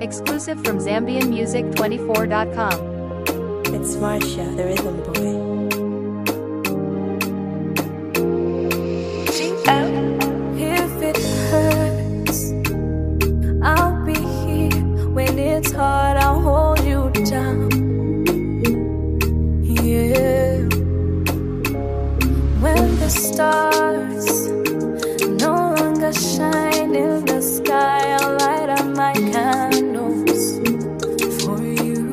Exclusive from ZambianMusic24.com. It's Marsha, the rhythm boy. If it hurts, I'll be here. When it's hard, I'll hold you down. Yeah. When the stars no longer shine in the sky, I'll light up my candles for you.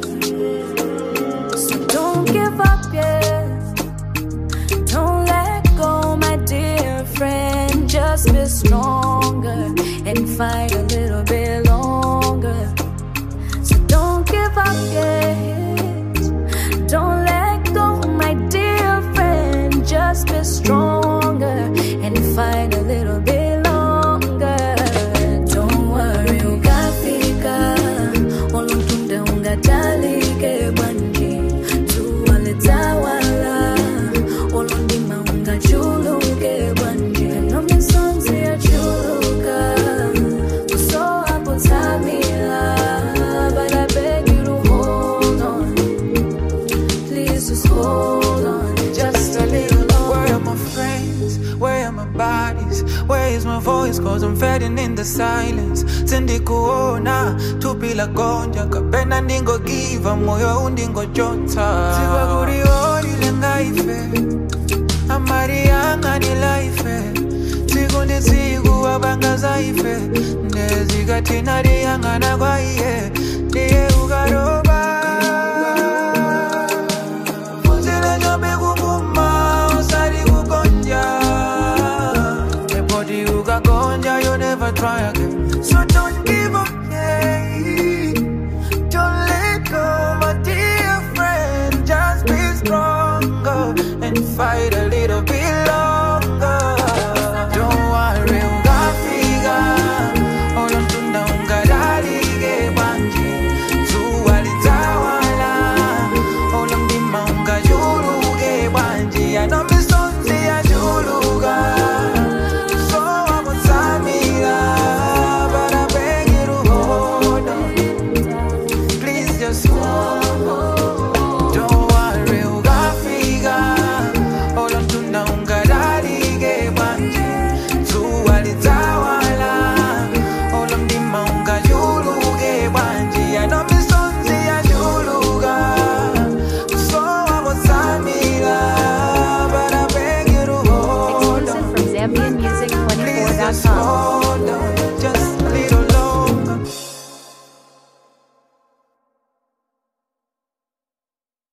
So don't give up yet. Don't let go, my dear friend. Just be stronger and fight a little bit longer. So don't give up yet. Don't let go, my dear friend. Just be stronger and fight a little bit longer. Don't worry, ungafika. Oluntunde ungatalike banji. Tuwaletawala. Olundima ungachuluke banji. Nomisonzi ya chuluka. Uso hapo tamila. But I beg you to hold on. Please just hold on. Just a little longer. Where are my friends? Where are my bodies? Where is my voice? Cause I'm fading in the silence. Sendi kuona tupila gonja. Kapena ndingo giva moyo undingo jota. Siwa kurioni lengaife. Amari yanga ni laife. Siku ni siku wabanga zaife. Ndezi katina di yanga na kwa iye.